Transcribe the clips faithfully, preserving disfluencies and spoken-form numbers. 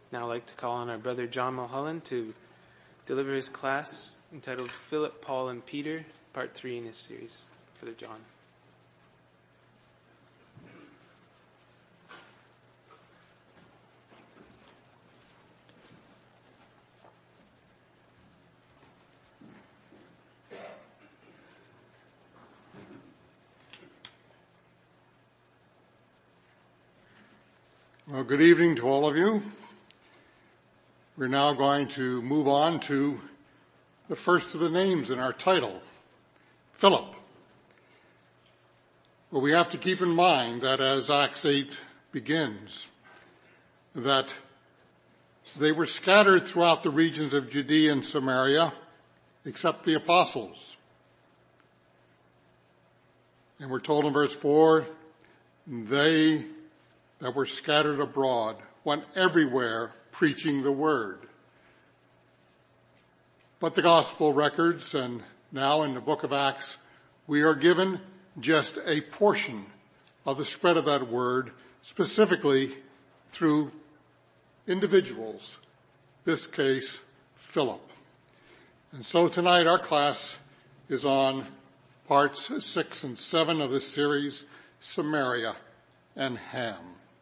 Now I'd like to call on our brother John Mulholland to deliver his class entitled Philip, Paul, and Peter, part three in his series. Brother John. Well, good evening to all of you. We're now going to move on to the first of the names in our title, Philip. Well, we have to keep in mind that as Acts eight begins, that they were scattered throughout the regions of Judea and Samaria, except the apostles. And we're told in verse four, they that were scattered abroad went everywhere preaching the word. But the gospel records, and now in the book of Acts, we are given just a portion of the spread of that word, specifically through individuals, this case, Philip. And so tonight our class is on parts six and seven of this series, Samaria and Ham.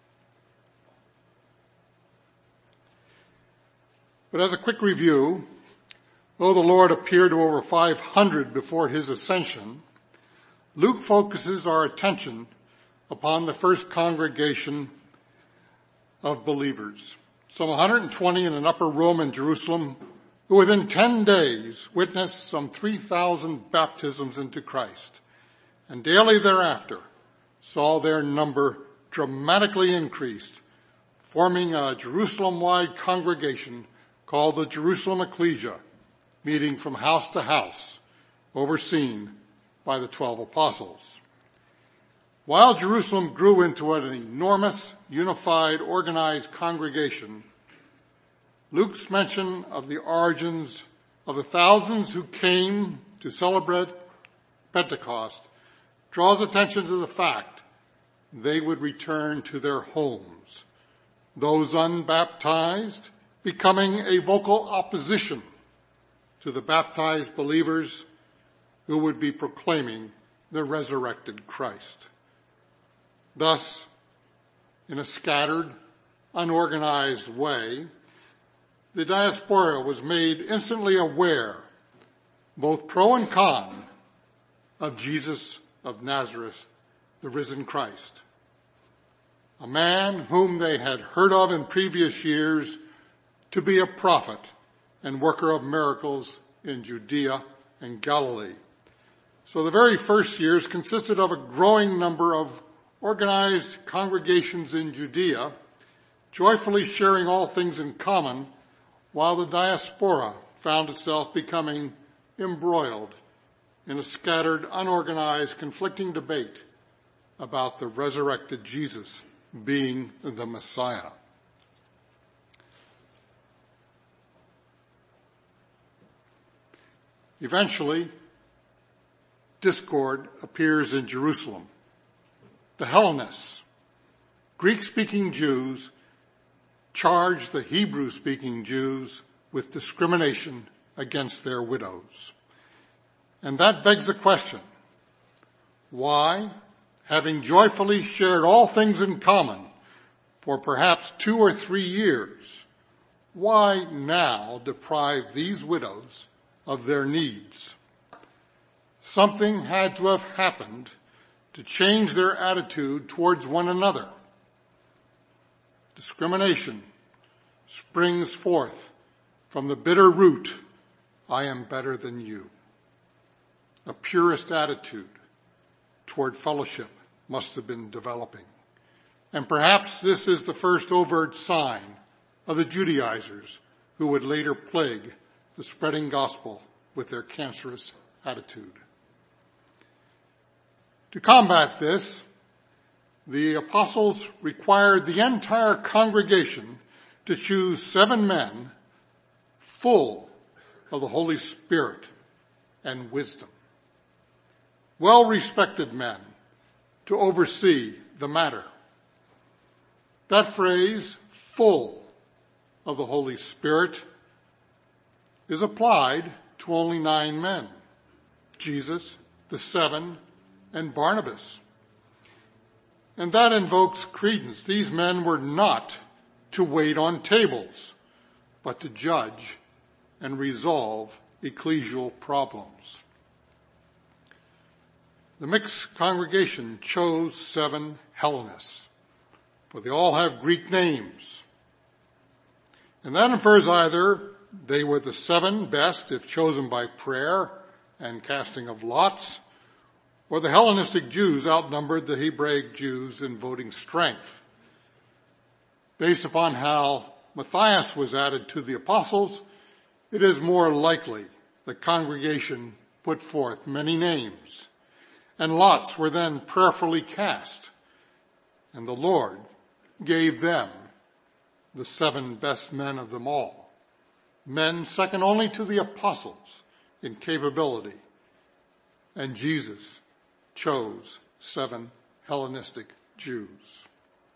But as a quick review, though the Lord appeared to over five hundred before his ascension, Luke focuses our attention upon the first congregation of believers, some one hundred twenty in an upper room in Jerusalem, who within ten days witnessed some three thousand baptisms into Christ, and daily thereafter saw their number dramatically increased, forming a Jerusalem-wide congregation called the Jerusalem Ecclesia, meeting from house to house, overseen by the twelve apostles. While Jerusalem grew into an enormous, unified, organized congregation, Luke's mention of the origins of the thousands who came to celebrate Pentecost draws attention to the fact they would return to their homes, those unbaptized becoming a vocal opposition to the baptized believers who would be proclaiming the resurrected Christ. Thus, in a scattered, unorganized way, the diaspora was made instantly aware, both pro and con, of Jesus of Nazareth, the risen Christ, a man whom they had heard of in previous years to be a prophet and worker of miracles in Judea and Galilee. So the very first years consisted of a growing number of organized congregations in Judea, joyfully sharing all things in common, while the diaspora found itself becoming embroiled in a scattered, unorganized, conflicting debate about the resurrected Jesus being the Messiah. Eventually, discord appears in Jerusalem. The Hellenists, Greek-speaking Jews, charge the Hebrew-speaking Jews with discrimination against their widows. And that begs the question, why, having joyfully shared all things in common for perhaps two or three years, why now deprive these widows of their needs? Something had to have happened to change their attitude towards one another. Discrimination springs forth from the bitter root, I am better than you. A purist attitude toward fellowship must have been developing. And perhaps this is the first overt sign of the Judaizers who would later plague the spreading gospel with their cancerous attitude. To combat this, the apostles required the entire congregation to choose seven men full of the Holy Spirit and wisdom, well-respected men to oversee the matter. That phrase, full, of the Holy Spirit is applied to only nine men: Jesus, the seven, and Barnabas. And that invokes credence. These men were not to wait on tables, but to judge and resolve ecclesial problems. The mixed congregation chose seven Hellenists, for they all have Greek names. And that infers either they were the seven best if chosen by prayer and casting of lots, or the Hellenistic Jews outnumbered the Hebraic Jews in voting strength. Based upon how Matthias was added to the apostles, it is more likely the congregation put forth many names, and lots were then prayerfully cast, and the Lord gave them the seven best men of them all, men second only to the apostles in capability, and Jesus chose seven Hellenistic Jews.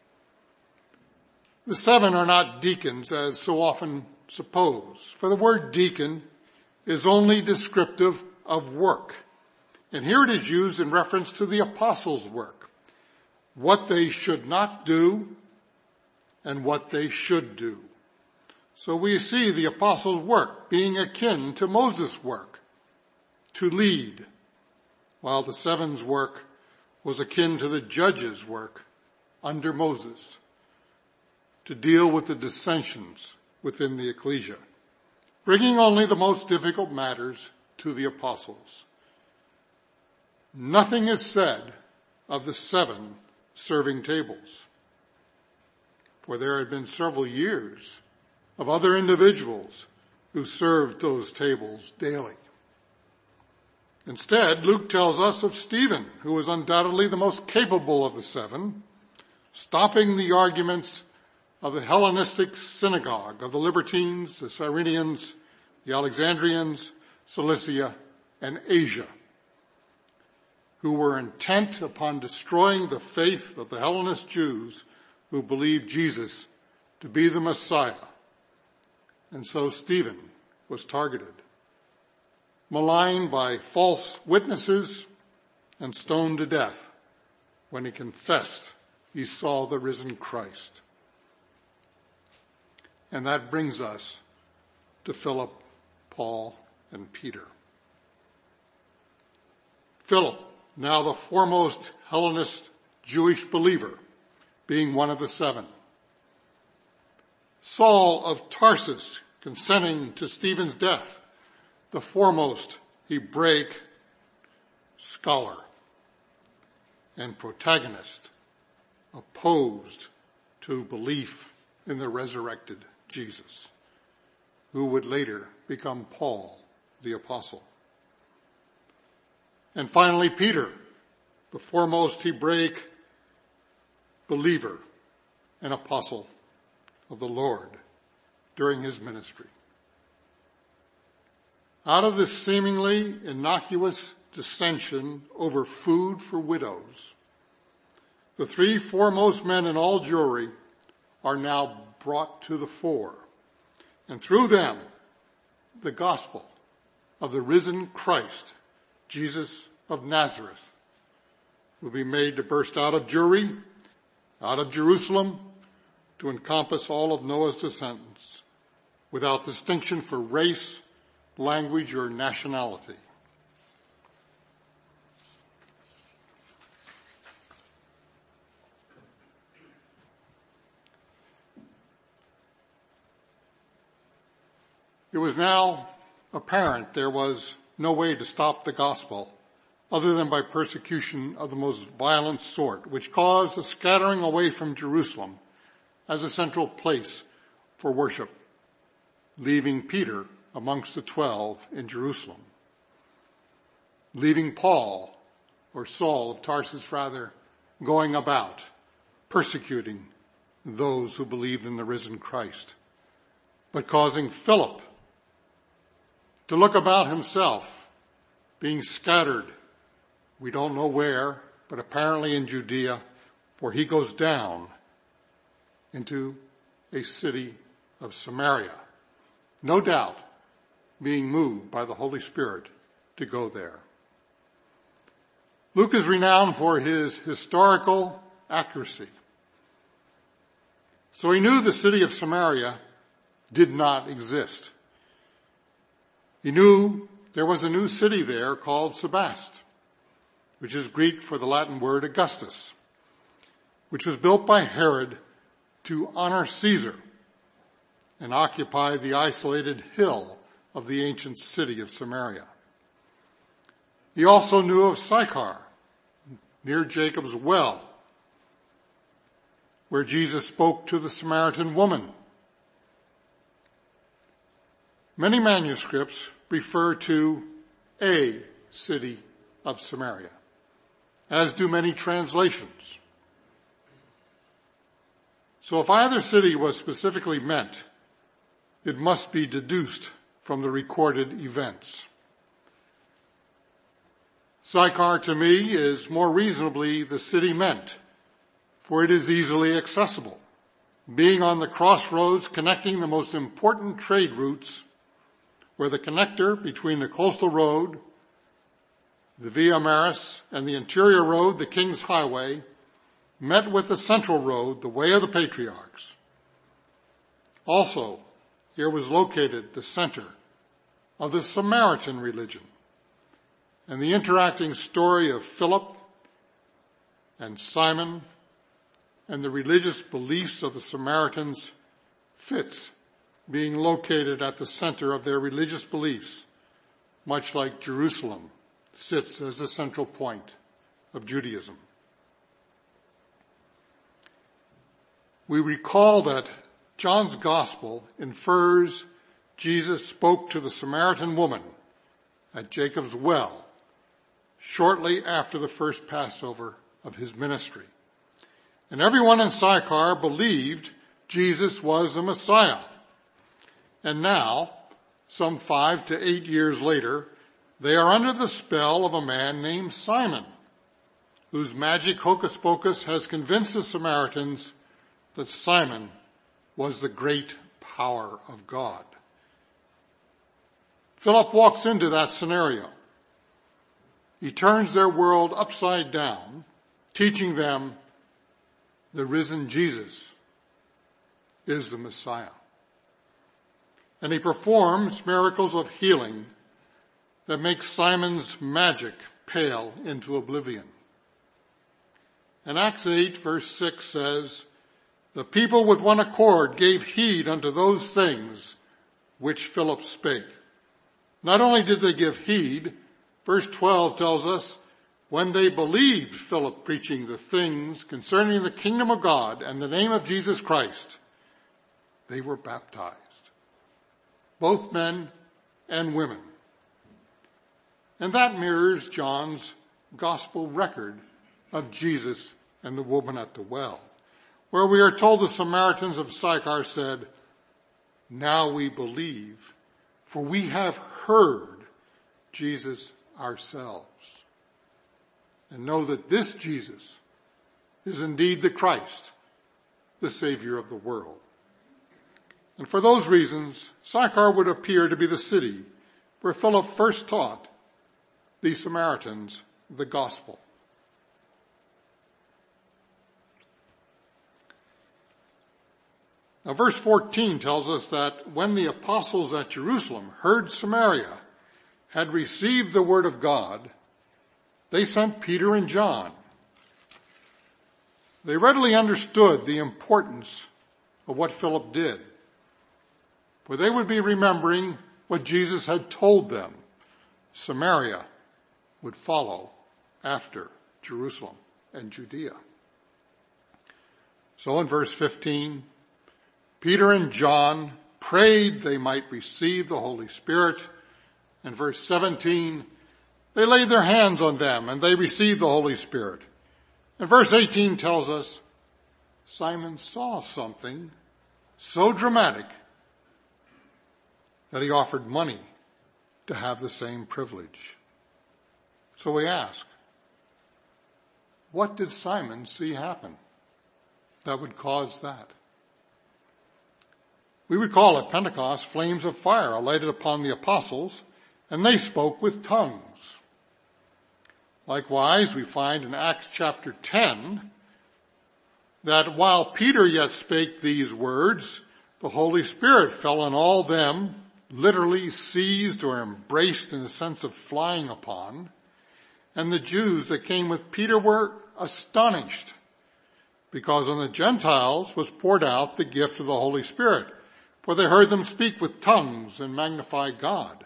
The seven are not deacons, as so often supposed, for the word deacon is only descriptive of work. And here it is used in reference to the apostles' work, what they should not do and what they should do. So we see the apostles' work being akin to Moses' work, to lead, while the seven's work was akin to the judges' work under Moses, to deal with the dissensions within the ecclesia, bringing only the most difficult matters to the apostles. Nothing is said of the seven serving tables, for there had been several years of other individuals who served those tables daily. Instead, Luke tells us of Stephen, who was undoubtedly the most capable of the seven, stopping the arguments of the Hellenistic synagogue, of the Libertines, the Cyrenians, the Alexandrians, Cilicia, and Asia, who were intent upon destroying the faith of the Hellenist Jews who believed Jesus to be the Messiah. And so Stephen was targeted, maligned by false witnesses, and stoned to death when he confessed he saw the risen Christ. And that brings us to Philip, Paul, and Peter. Philip, now the foremost Hellenist Jewish believer, being one of the seven. Saul of Tarsus, consenting to Stephen's death, the foremost Hebraic scholar and protagonist, opposed to belief in the resurrected Jesus, who would later become Paul the Apostle. And finally, Peter, the foremost Hebraic believer and apostle of the Lord during his ministry. Out of this seemingly innocuous dissension over food for widows, the three foremost men in all Jewry are now brought to the fore, and through them, the gospel of the risen Christ, Jesus of Nazareth, will be made to burst out of Jewry, out of Jerusalem, to encompass all of Noah's descendants, without distinction for race, language, or nationality. It was now apparent there was no way to stop the gospel other than by persecution of the most violent sort, which caused a scattering away from Jerusalem as a central place for worship, leaving Peter amongst the twelve in Jerusalem, leaving Paul, or Saul of Tarsus rather, going about persecuting those who believed in the risen Christ, but causing Philip to look about himself, being scattered, we don't know where, but apparently in Judea, for he goes down into a city of Samaria, no doubt being moved by the Holy Spirit to go there. Luke is renowned for his historical accuracy. So he knew the city of Samaria did not exist. He knew there was a new city there called Sebast, which is Greek for the Latin word Augustus, which was built by Herod to honor Caesar and occupy the isolated hill of the ancient city of Samaria. He also knew of Sychar, near Jacob's well, where Jesus spoke to the Samaritan woman. Many manuscripts refer to a city of Samaria, as do many translations. So if either city was specifically meant, it must be deduced from the recorded events. Sychar to me is more reasonably the city meant, for it is easily accessible, being on the crossroads connecting the most important trade routes, where the connector between the coastal road, the Via Maris, and the interior road, the King's Highway, met with the central road, the Way of the Patriarchs. Also, here was located the center of the Samaritan religion, and the interacting story of Philip and Simon and the religious beliefs of the Samaritans fits being located at the center of their religious beliefs, much like Jerusalem sits as the central point of Judaism. We recall that John's Gospel infers Jesus spoke to the Samaritan woman at Jacob's well shortly after the first Passover of his ministry. And everyone in Sychar believed Jesus was the Messiah. And now, some five to eight years later, they are under the spell of a man named Simon, whose magic hocus pocus has convinced the Samaritans that Simon was the great power of God. Philip walks into that scenario. He turns their world upside down, teaching them the risen Jesus is the Messiah. And he performs miracles of healing that make Simon's magic pale into oblivion. And Acts eight verse six says, the people with one accord gave heed unto those things which Philip spake. Not only did they give heed, verse twelve tells us, when they believed Philip preaching the things concerning the kingdom of God and the name of Jesus Christ, they were baptized, both men and women. And that mirrors John's gospel record of Jesus and the woman at the well, where we are told the Samaritans of Sychar said, now we believe, for we have heard Jesus ourselves, and know that this Jesus is indeed the Christ, the Savior of the world. And for those reasons, Sychar would appear to be the city where Philip first taught the Samaritans the gospel. Now verse fourteen tells us that when the apostles at Jerusalem heard Samaria had received the word of God, they sent Peter and John. They readily understood the importance of what Philip did, for they would be remembering what Jesus had told them. Samaria would follow after Jerusalem and Judea. So in verse fifteen, Peter and John prayed they might receive the Holy Spirit. And verse seventeen, they laid their hands on them and they received the Holy Spirit. And verse eighteen tells us, Simon saw something so dramatic that he offered money to have the same privilege. So we ask, what did Simon see happen that would cause that? We would call at Pentecost flames of fire alighted upon the apostles, and they spoke with tongues. Likewise, we find in Acts chapter ten that while Peter yet spake these words, the Holy Spirit fell on all them, literally seized or embraced in the sense of flying upon, and the Jews that came with Peter were astonished, because on the Gentiles was poured out the gift of the Holy Spirit, for they heard them speak with tongues and magnify God.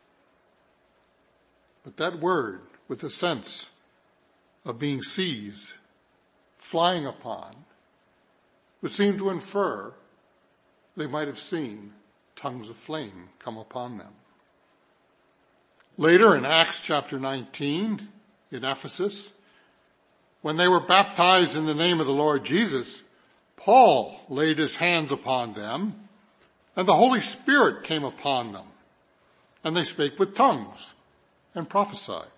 But that word, with the sense of being seized, flying upon, would seem to infer they might have seen tongues of flame come upon them. Later in Acts chapter nineteen, in Ephesus, when they were baptized in the name of the Lord Jesus, Paul laid his hands upon them, and the Holy Spirit came upon them, and they spake with tongues and prophesied.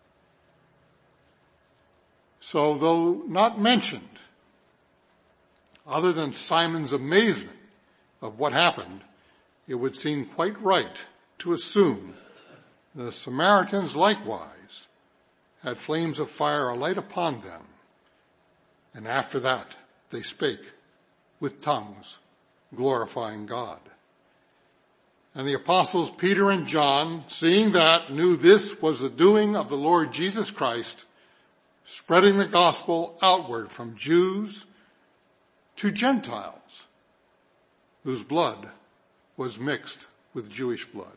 So though not mentioned, other than Simon's amazement of what happened, it would seem quite right to assume the Samaritans likewise had flames of fire alight upon them, and after that they spake with tongues, glorifying God. And the apostles Peter and John, seeing that, knew this was the doing of the Lord Jesus Christ, spreading the gospel outward from Jews to Gentiles, whose blood was mixed with Jewish blood.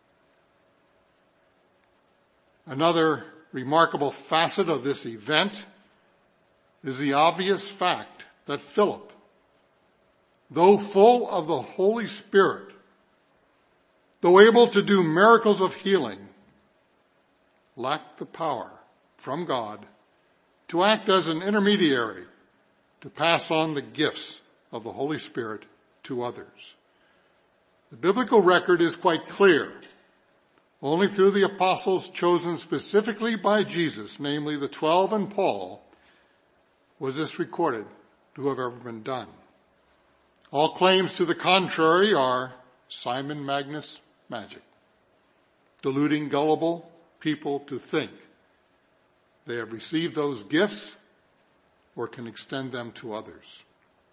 Another remarkable facet of this event is the obvious fact that Philip, though full of the Holy Spirit, though able to do miracles of healing, lacked the power from God to act as an intermediary to pass on the gifts of the Holy Spirit to others. The biblical record is quite clear. Only through the apostles chosen specifically by Jesus, namely the twelve and Paul, was this recorded to have ever been done. All claims to the contrary are Simon Magus magic, deluding gullible people to think they have received those gifts or can extend them to others.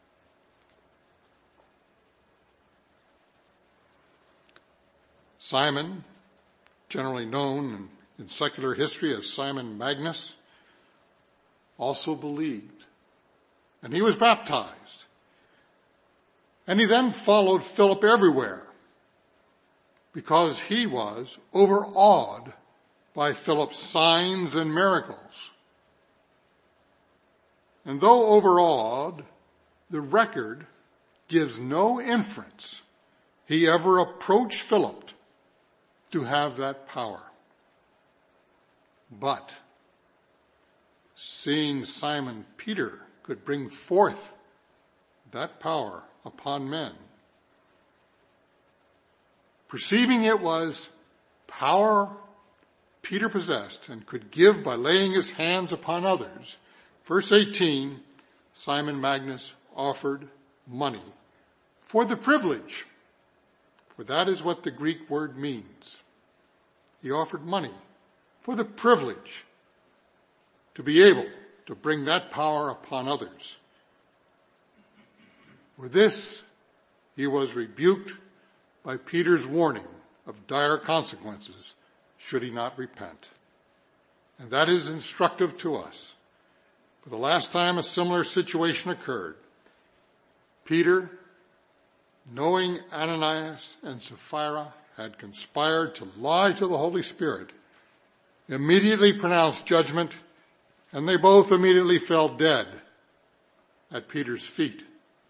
Simon, generally known in secular history as Simon Magus, also believed, and he was baptized. And he then followed Philip everywhere because he was overawed by Philip's signs and miracles. And though overawed, the record gives no inference he ever approached Philip to have that power. But seeing Simon Peter could bring forth that power upon men, perceiving it was power Peter possessed and could give by laying his hands upon others, verse eighteen, Simon Magus offered money for the privilege, for that is what the Greek word means. He offered money for the privilege to be able to bring that power upon others. For this, he was rebuked by Peter's warning of dire consequences should he not repent. And that is instructive to us. For the last time a similar situation occurred, Peter, knowing Ananias and Sapphira had conspired to lie to the Holy Spirit, immediately pronounced judgment, and they both immediately fell dead at Peter's feet.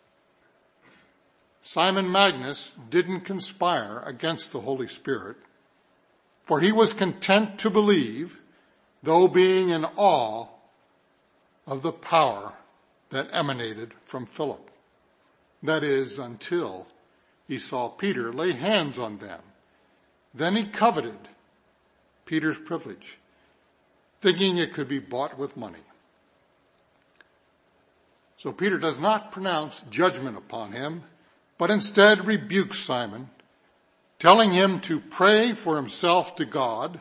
Simon Magus didn't conspire against the Holy Spirit, for he was content to believe, though being in awe of the power that emanated from Philip. That is, until he saw Peter lay hands on them. Then he coveted Peter's privilege, thinking it could be bought with money. So Peter does not pronounce judgment upon him, but instead rebukes Simon, telling him to pray for himself to God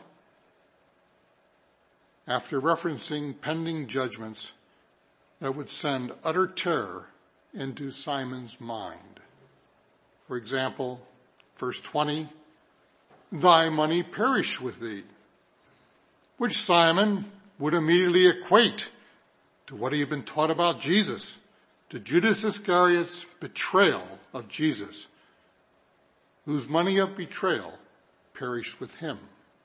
after referencing pending judgments that would send utter terror into Simon's mind. For example, verse twenty, thy money perish with thee, which Simon would immediately equate to what he had been taught about Jesus, to Judas Iscariot's betrayal of Jesus, whose money of betrayal perished with him.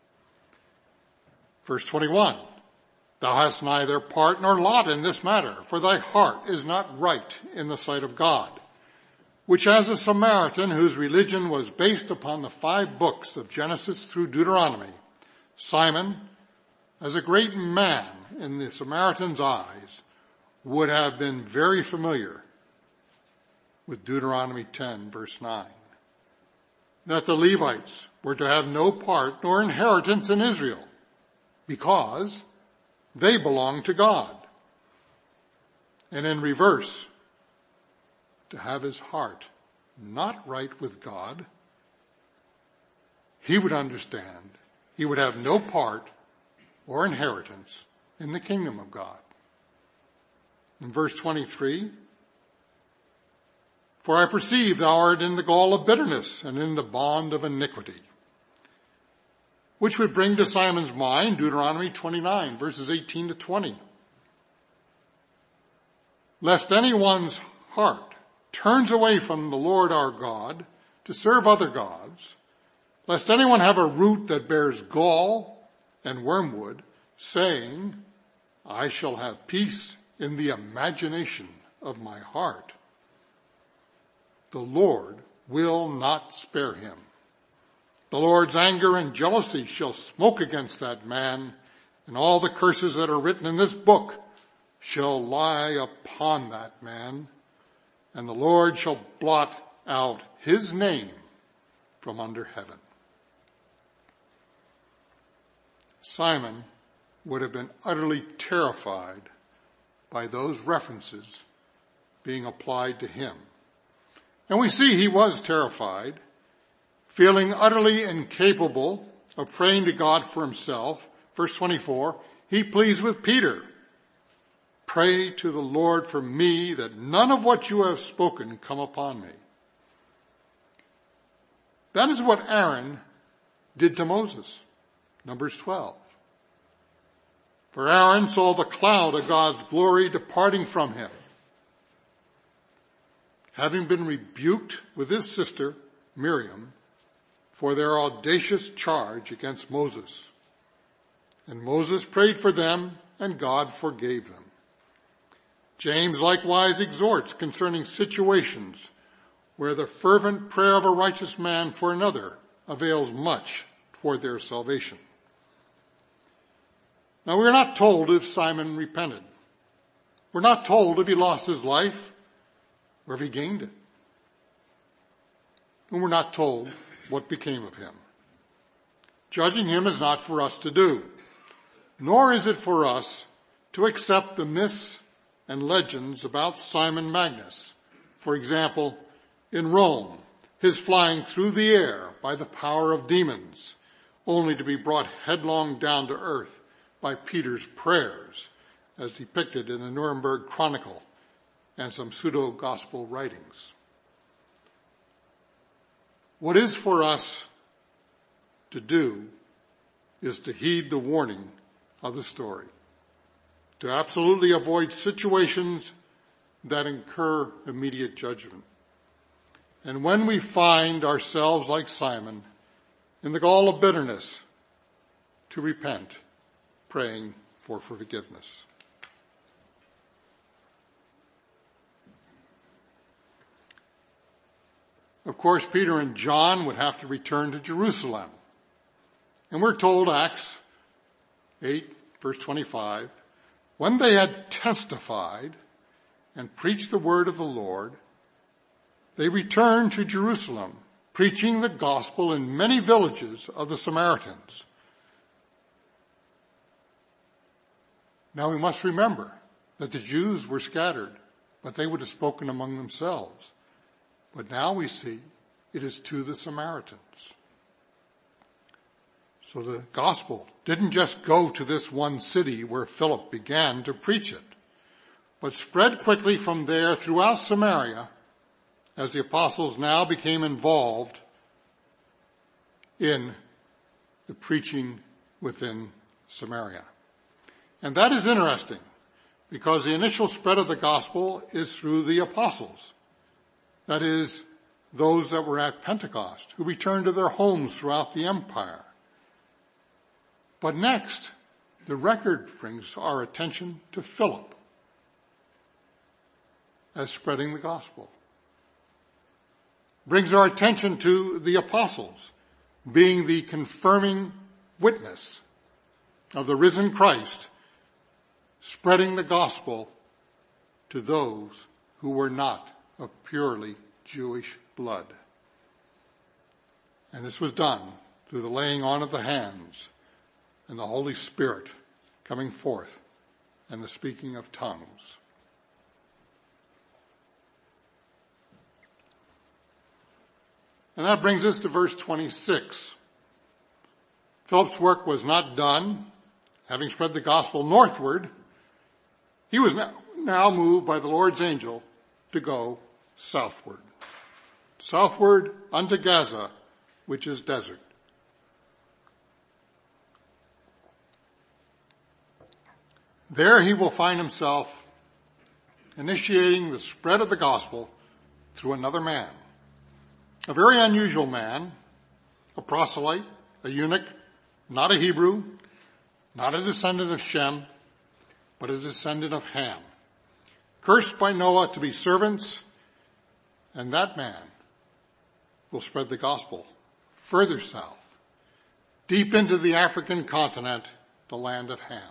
Verse twenty-one, thou hast neither part nor lot in this matter, for thy heart is not right in the sight of God, which as a Samaritan whose religion was based upon the five books of Genesis through Deuteronomy, Simon, as a great man in the Samaritan's eyes, would have been very familiar with Deuteronomy ten, verse nine, that the Levites were to have no part nor inheritance in Israel, because they belonged to God. And in reverse, to have his heart not right with God, he would understand he would have no part or inheritance in the kingdom of God. In verse twenty-three, for I perceive thou art in the gall of bitterness and in the bond of iniquity, which would bring to Simon's mind Deuteronomy twenty-nine, verses eighteen to twenty. Lest anyone's heart turns away from the Lord our God to serve other gods, lest anyone have a root that bears gall and wormwood, saying, I shall have peace in the imagination of my heart. The Lord will not spare him. The Lord's anger and jealousy shall smoke against that man, and all the curses that are written in this book shall lie upon that man, and the Lord shall blot out his name from under heaven. Simon would have been utterly terrified by those references being applied to him. And we see he was terrified, feeling utterly incapable of praying to God for himself. Verse twenty-four, he pleads with Peter, pray to the Lord for me that none of what you have spoken come upon me. That is what Aaron did to Moses. Numbers twelve. For Aaron saw the cloud of God's glory departing from him. Having been rebuked with his sister, Miriam, for their audacious charge against Moses. And Moses prayed for them, and God forgave them. James likewise exhorts concerning situations where the fervent prayer of a righteous man for another avails much toward their salvation. Now, we're not told if Simon repented. We're not told if he lost his life or if he gained it. And we're not told what became of him. Judging him is not for us to do, nor is it for us to accept the myths and legends about Simon Magus. For example, in Rome, his flying through the air by the power of demons, only to be brought headlong down to earth by Peter's prayers, as depicted in the Nuremberg Chronicle and some pseudo-gospel writings. What is for us to do is to heed the warning of the story, to absolutely avoid situations that incur immediate judgment. And when we find ourselves like Simon in the gall of bitterness, to repent, praying for forgiveness. Of course, Peter and John would have to return to Jerusalem. And we're told, Acts eight, verse twenty-five, when they had testified and preached the word of the Lord, they returned to Jerusalem, preaching the gospel in many villages of the Samaritans. Now we must remember that the Jews were scattered, but they would have spoken among themselves. But now we see it is to the Samaritans. So the gospel didn't just go to this one city where Philip began to preach it, but spread quickly from there throughout Samaria as the apostles now became involved in the preaching within Samaria. And that is interesting because the initial spread of the gospel is through the apostles. That is, those that were at Pentecost, who returned to their homes throughout the empire. But next, the record brings our attention to Philip as spreading the gospel. Brings our attention to the apostles being the confirming witness of the risen Christ, spreading the gospel to those who were not of purely Jewish blood. And this was done through the laying on of the hands and the Holy Spirit coming forth and the speaking of tongues. And that brings us to verse twenty-six. Philip's work was not done. Having spread the gospel northward, he was now moved by the Lord's angel to go southward. Southward unto Gaza, which is desert. There he will find himself initiating the spread of the gospel through another man. A very unusual man, a proselyte, a eunuch, not a Hebrew, not a descendant of Shem, but a descendant of Ham, cursed by Noah to be servants, and that man will spread the gospel further south, deep into the African continent, the land of Ham.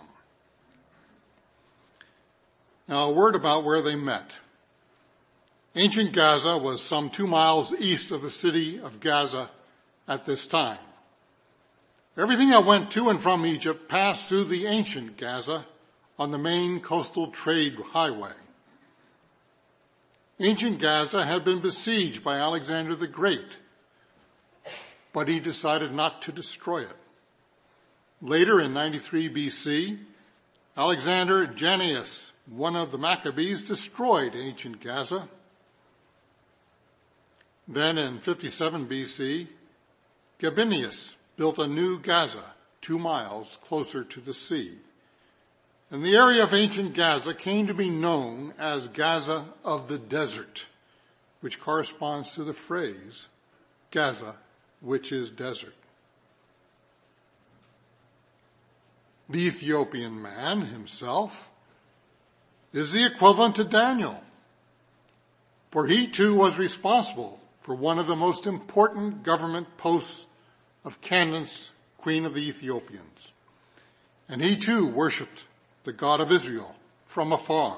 Now, a word about where they met. Ancient Gaza was some two miles east of the city of Gaza at this time. Everything that went to and from Egypt passed through the ancient Gaza on the main coastal trade highway. Ancient Gaza had been besieged by Alexander the Great, but he decided not to destroy it. Later in ninety-three B C, Alexander Jannaeus, one of the Maccabees, destroyed ancient Gaza. Then in fifty-seven B C, Gabinius built a new Gaza two miles closer to the sea. And the area of ancient Gaza came to be known as Gaza of the desert, which corresponds to the phrase Gaza, which is desert. The Ethiopian man himself is the equivalent to Daniel, for he too was responsible for one of the most important government posts of Candace, queen of the Ethiopians. And he too worshipped the God of Israel from afar.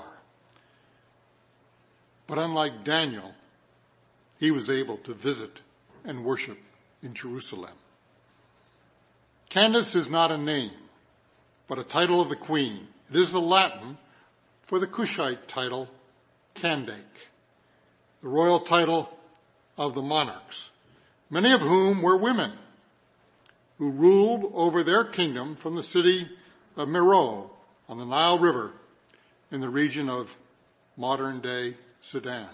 But unlike Daniel, he was able to visit and worship in Jerusalem. Candace is not a name, but a title of the queen. It is the Latin for the Cushite title, Candake, the royal title of the monarchs, many of whom were women who ruled over their kingdom from the city of Meroe on the Nile River in the region of modern-day Sudan.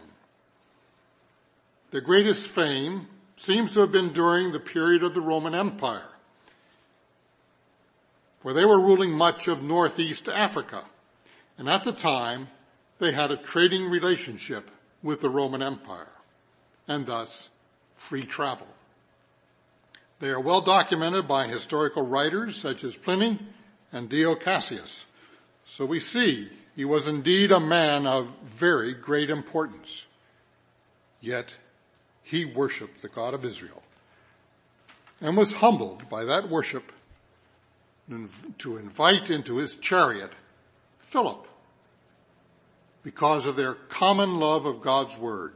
Their greatest fame seems to have been during the period of the Roman Empire, for they were ruling much of northeast Africa, and at the time they had a trading relationship with the Roman Empire, and thus free travel. They are well documented by historical writers such as Pliny and Dio Cassius. So we see he was indeed a man of very great importance. Yet he worshiped the God of Israel and was humbled by that worship to invite into his chariot Philip because of their common love of God's word.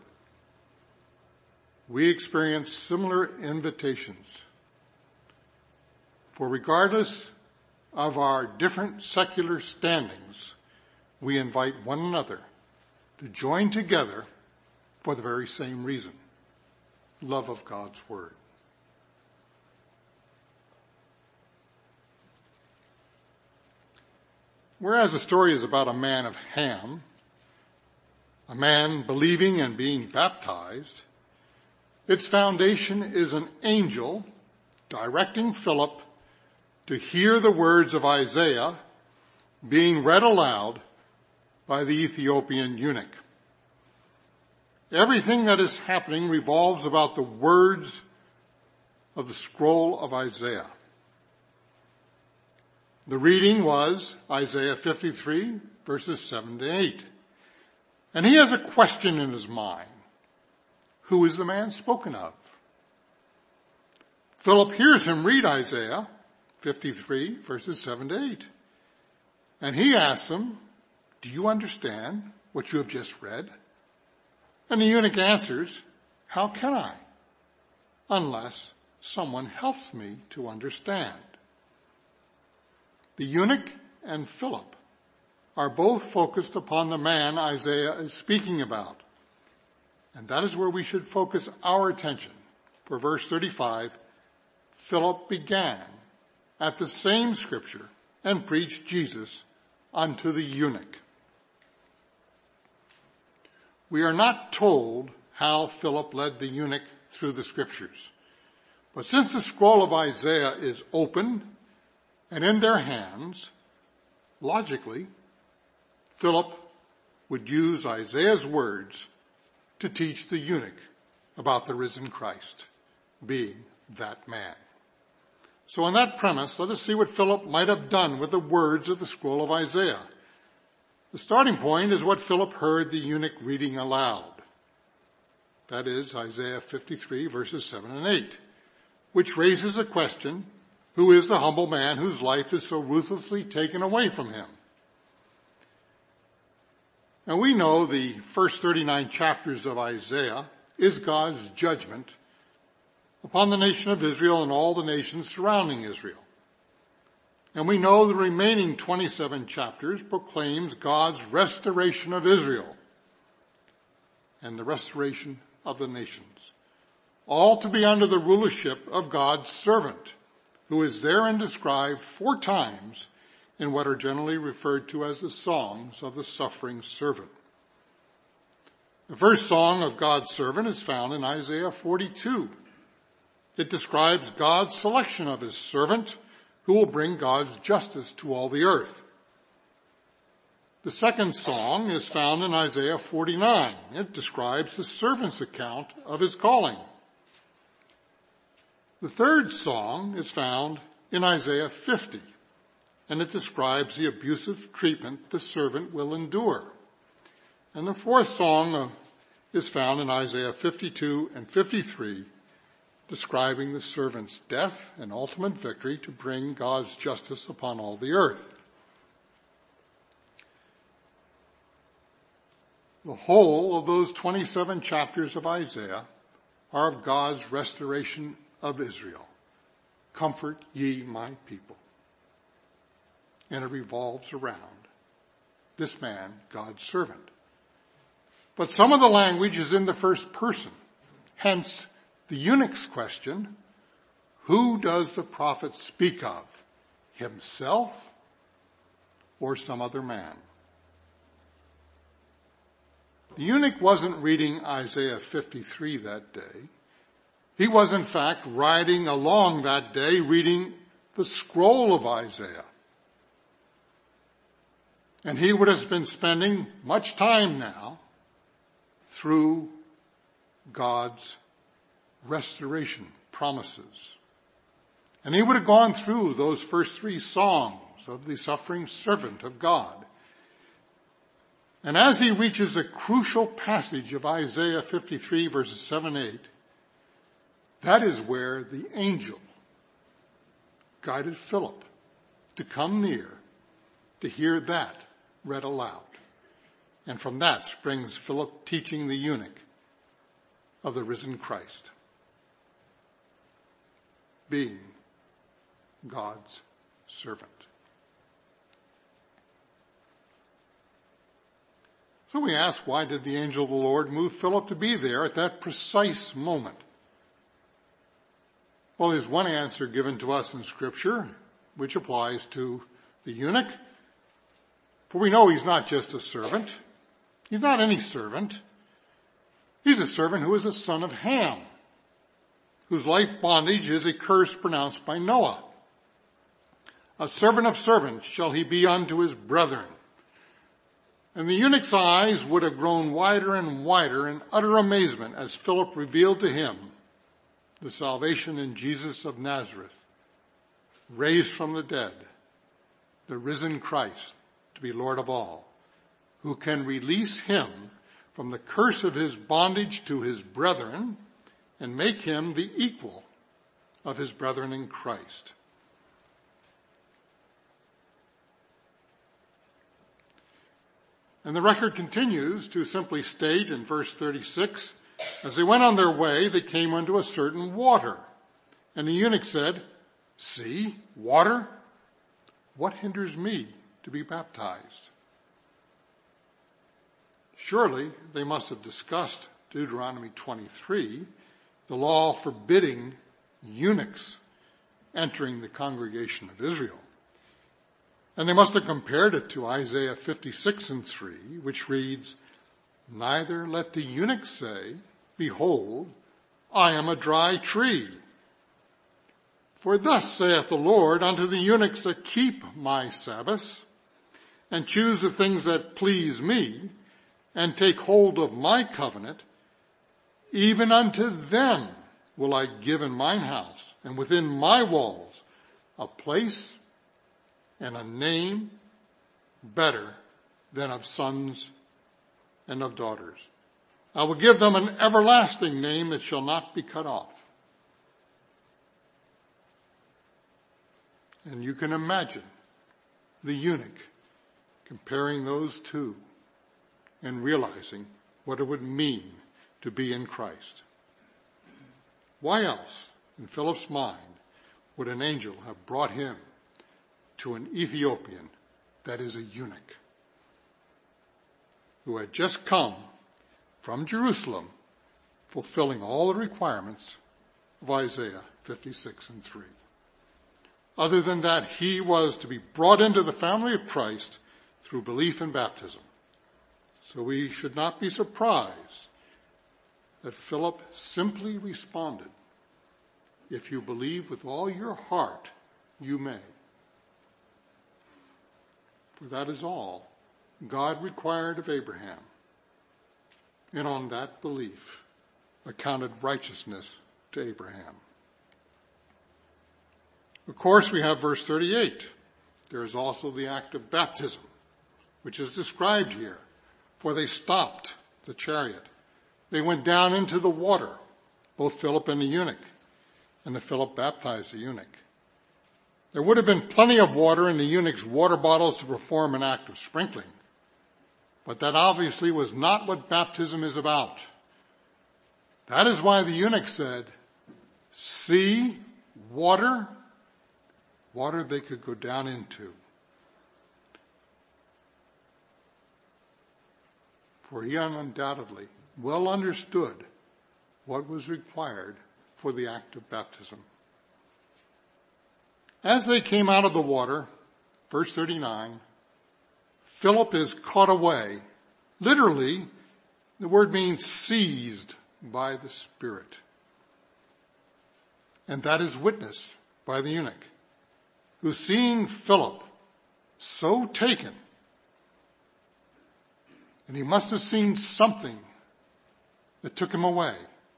We experience similar invitations. For regardless of our different secular standings, we invite one another to join together for the very same reason, love of God's word. Whereas the story is about a man of Ham, a man believing and being baptized, its foundation is an angel directing Philip to hear the words of Isaiah being read aloud by the Ethiopian eunuch. Everything that is happening revolves about the words of the scroll of Isaiah. The reading was Isaiah fifty-three, verses seven to eight. And he has a question in his mind. Who is the man spoken of? Philip hears him read Isaiah fifty-three, verses seven to eight. And he asks him, do you understand what you have just read? And the eunuch answers, how can I, unless someone helps me to understand? The eunuch and Philip are both focused upon the man Isaiah is speaking about. And that is where we should focus our attention. For verse thirty-five, Philip began at the same scripture and preached Jesus unto the eunuch. We are not told how Philip led the eunuch through the scriptures. But since the scroll of Isaiah is open and in their hands, logically, Philip would use Isaiah's words to teach the eunuch about the risen Christ, being that man. So on that premise, let us see what Philip might have done with the words of the scroll of Isaiah. The starting point is what Philip heard the eunuch reading aloud. That is Isaiah fifty-three, verses seven and eight, which raises a question, who is the humble man whose life is so ruthlessly taken away from him? Now we know the first thirty-nine chapters of Isaiah is God's judgment upon the nation of Israel and all the nations surrounding Israel. And we know the remaining twenty-seven chapters proclaims God's restoration of Israel and the restoration of the nations, all to be under the rulership of God's servant, who is therein described four times in what are generally referred to as the songs of the suffering servant. The first song of God's servant is found in Isaiah forty-two. It describes God's selection of his servant who will bring God's justice to all the earth. The second song is found in Isaiah forty-nine. It describes the servant's account of his calling. The third song is found in Isaiah fifty, and it describes the abusive treatment the servant will endure. And the fourth song is found in Isaiah fifty-two and fifty-three, describing the servant's death and ultimate victory to bring God's justice upon all the earth. The whole of those twenty-seven chapters of Isaiah are of God's restoration of Israel. Comfort ye my people. And it revolves around this man, God's servant. But some of the language is in the first person. Hence, the eunuch's question, who does the prophet speak of? Himself or some other man? The eunuch wasn't reading Isaiah fifty-three that day. He was, in fact, riding along that day reading the scroll of Isaiah. And he would have been spending much time now through God's restoration promises. And he would have gone through those first three songs of the suffering servant of God. And as he reaches a crucial passage of Isaiah fifty-three, verses seven and eight, that is where the angel guided Philip to come near to hear that read aloud. And from that springs Philip teaching the eunuch of the risen Christ, being God's servant. So we ask, why did the angel of the Lord move Philip to be there at that precise moment Well, there's one answer given to us in Scripture, which applies to the eunuch. For we know he's not just a servant. He's not any servant. He's a servant who is a son of Ham, whose life bondage is a curse pronounced by Noah. A servant of servants shall he be unto his brethren. And the eunuch's eyes would have grown wider and wider in utter amazement as Philip revealed to him the salvation in Jesus of Nazareth, raised from the dead, the risen Christ to be Lord of all, who can release him from the curse of his bondage to his brethren and make him the equal of his brethren in Christ. And the record continues to simply state in verse thirty-six, as they went on their way, they came unto a certain water. And the eunuch said, See, water? What hinders me to be baptized? Surely they must have discussed Deuteronomy twenty-three, the law forbidding eunuchs entering the congregation of Israel. And they must have compared it to Isaiah fifty-six and three, which reads, Neither let the eunuch say, Behold, I am a dry tree. For thus saith the Lord unto the eunuchs that keep my Sabbaths, and choose the things that please me, and take hold of my covenant, even unto them will I give in mine house, and within my walls, a place and a name better than of sons and of daughters. I will give them an everlasting name that shall not be cut off. And you can imagine the eunuch comparing those two and realizing what it would mean to be in Christ. Why else, in Philip's mind, would an angel have brought him to an Ethiopian, that is a eunuch, who had just come from Jerusalem, fulfilling all the requirements of Isaiah fifty-six and three. Other than that, he was to be brought into the family of Christ through belief in baptism. So we should not be surprised that Philip simply responded, If you believe with all your heart, you may. For that is all God required of Abraham, and on that belief accounted righteousness to Abraham. Of course, we have verse thirty-eight. There is also the act of baptism, which is described here. For they stopped the chariot. They went down into the water, both Philip and the eunuch, and the Philip baptized the eunuch. There would have been plenty of water in the eunuch's water bottles to perform an act of sprinkling, but that obviously was not what baptism is about. That is why the eunuch said, See, water, water they could go down into. For he undoubtedly well understood what was required for the act of baptism. As they came out of the water, verse thirty-nine, Philip is caught away. Literally, the word means seized by the Spirit. And that is witnessed by the eunuch, who seeing Philip so taken, and he must have seen something that took him away.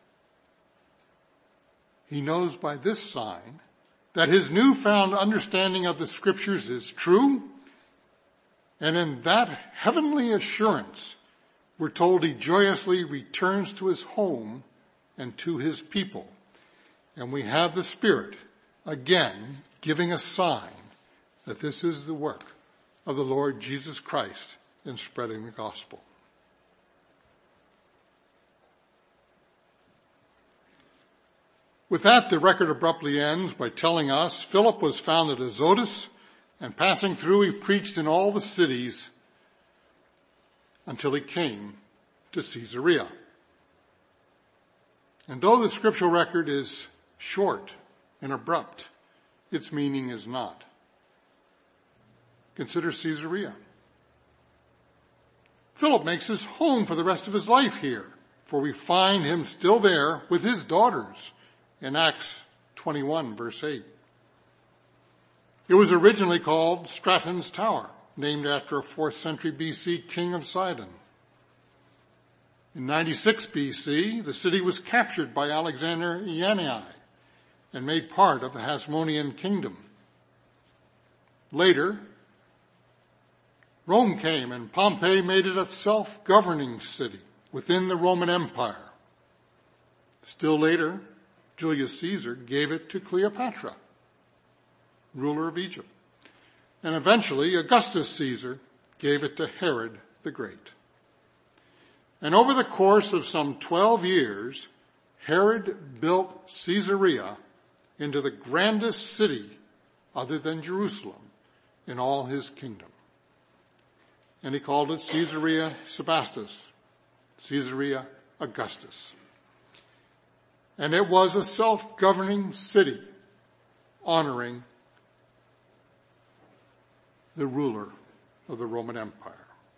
He knows by this sign that his newfound understanding of the Scriptures is true, and in that heavenly assurance, we're told he joyously returns to his home and to his people. And we have the Spirit, again, giving a sign that this is the work of the Lord Jesus Christ in spreading the gospel. With that, the record abruptly ends by telling us Philip was found at Azotus, and passing through he preached in all the cities until he came to Caesarea. And though the scriptural record is short and abrupt. Its meaning is not. Consider Caesarea. Philip makes his home for the rest of his life here, for we find him still there with his daughters in Acts twenty-one, verse eight. It was originally called Straton's Tower, named after a fourth century B C king of Sidon. In ninety-six B C, the city was captured by Alexander Yannai and made part of the Hasmonean kingdom. Later, Rome came and Pompey made it a self-governing city within the Roman Empire. Still later, Julius Caesar gave it to Cleopatra, ruler of Egypt. And eventually, Augustus Caesar gave it to Herod the Great. And over the course of some twelve years, Herod built Caesarea into the grandest city other than Jerusalem in all his kingdom. And he called it Caesarea Sebastus, Caesarea Augustus. And it was a self-governing city honoring the ruler of the Roman Empire.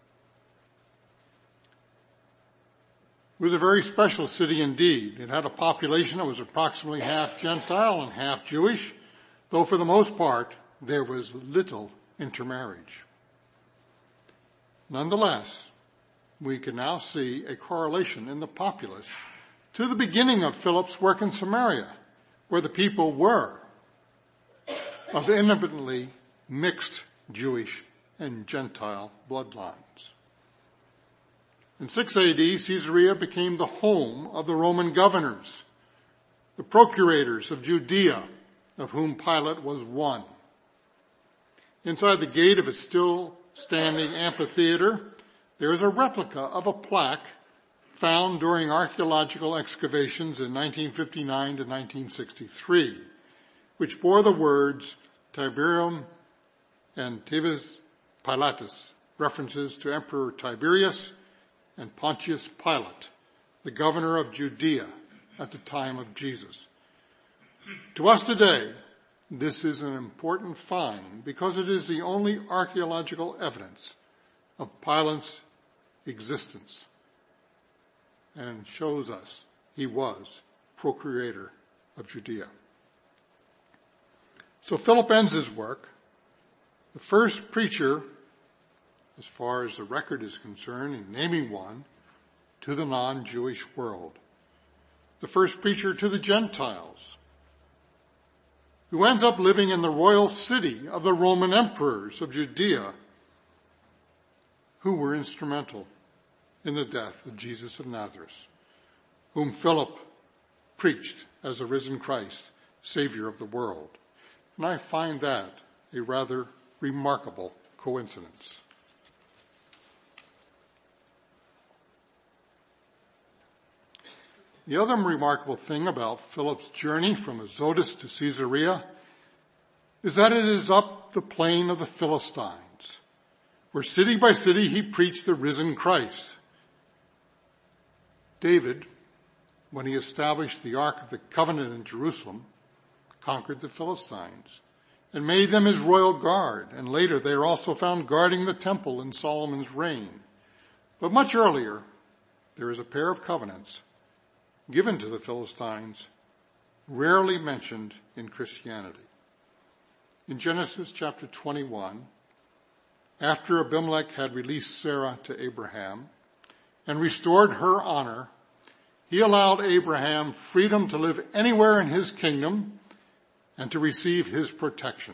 It was a very special city indeed. It had a population that was approximately half Gentile and half Jewish, though for the most part there was little intermarriage. Nonetheless, we can now see a correlation in the populace to the beginning of Philip's work in Samaria, where the people were of infinitely mixed Jewish and Gentile bloodlines. In six A D, Caesarea became the home of the Roman governors, the procurators of Judea, of whom Pilate was one. Inside the gate of its still standing amphitheater, there is a replica of a plaque found during archaeological excavations in nineteen fifty-nine to nineteen sixty-three, which bore the words Tiberium and Tibius Pilatus, references to Emperor Tiberius and Pontius Pilate, the governor of Judea at the time of Jesus. To us today, this is an important find because it is the only archaeological evidence of Pilate's existence and shows us he was procurator of Judea. So Philip ends his work, the first preacher, as far as the record is concerned, in naming one, to the non-Jewish world. The first preacher to the Gentiles, who ends up living in the royal city of the Roman emperors of Judea, who were instrumental in the death of Jesus of Nazareth, whom Philip preached as the risen Christ, Savior of the world. And I find that a rather remarkable coincidence. The other remarkable thing about Philip's journey from Azotus to Caesarea is that it is up the plain of the Philistines, where city by city he preached the risen Christ. David, when he established the Ark of the Covenant in Jerusalem, conquered the Philistines and made them his royal guard, and later they are also found guarding the temple in Solomon's reign. But much earlier, there is a pair of covenants given to the Philistines, rarely mentioned in Christianity. In Genesis chapter twenty-one, after Abimelech had released Sarah to Abraham and restored her honor, he allowed Abraham freedom to live anywhere in his kingdom and to receive his protection.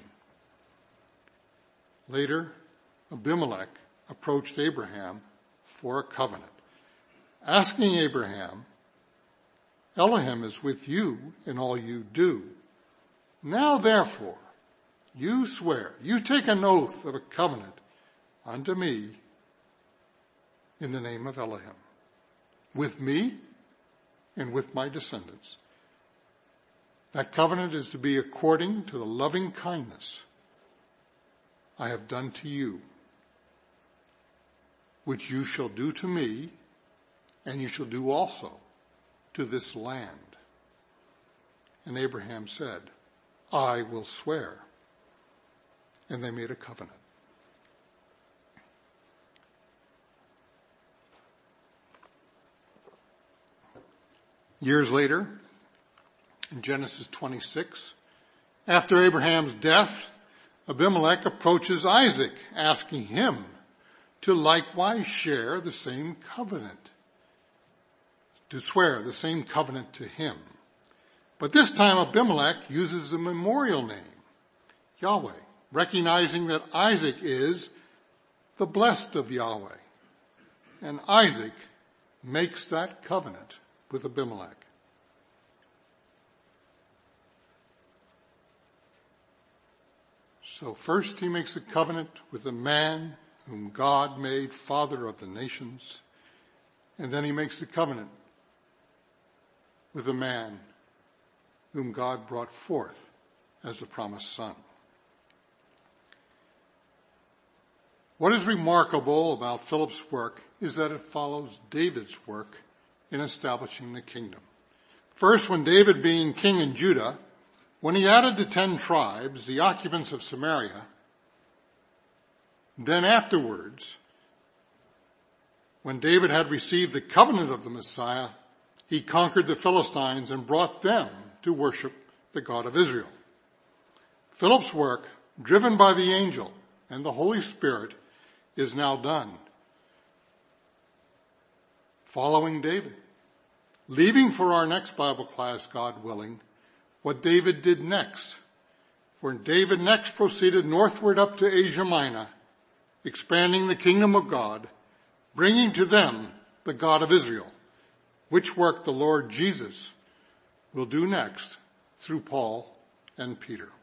Later, Abimelech approached Abraham for a covenant, asking Abraham, Elohim is with you in all you do. Now therefore, you swear, you take an oath of a covenant unto me in the name of Elohim, with me and with my descendants. That covenant is to be according to the loving kindness I have done to you, which you shall do to me, and you shall do also to this land. And Abraham said, I will swear. And they made a covenant. Years later, in Genesis twenty-six, after Abraham's death, Abimelech approaches Isaac, asking him to likewise share the same covenant, to swear the same covenant to him. But this time Abimelech uses the memorial name, Yahweh, recognizing that Isaac is the blessed of Yahweh. And Isaac makes that covenant with Abimelech. So first he makes a covenant with the man whom God made father of the nations, and then he makes the covenant with the man whom God brought forth as the promised son. What is remarkable about Philip's work is that it follows David's work in establishing the kingdom. First, when David, being king in Judah, when he added the ten tribes, the occupants of Samaria, then afterwards, when David had received the covenant of the Messiah, he conquered the Philistines and brought them to worship the God of Israel. Philip's work, driven by the angel and the Holy Spirit, is now done. Following David, leaving for our next Bible class, God willing, what David did next. For David next proceeded northward up to Asia Minor, expanding the kingdom of God, bringing to them the God of Israel, which work the Lord Jesus will do next through Paul and Peter.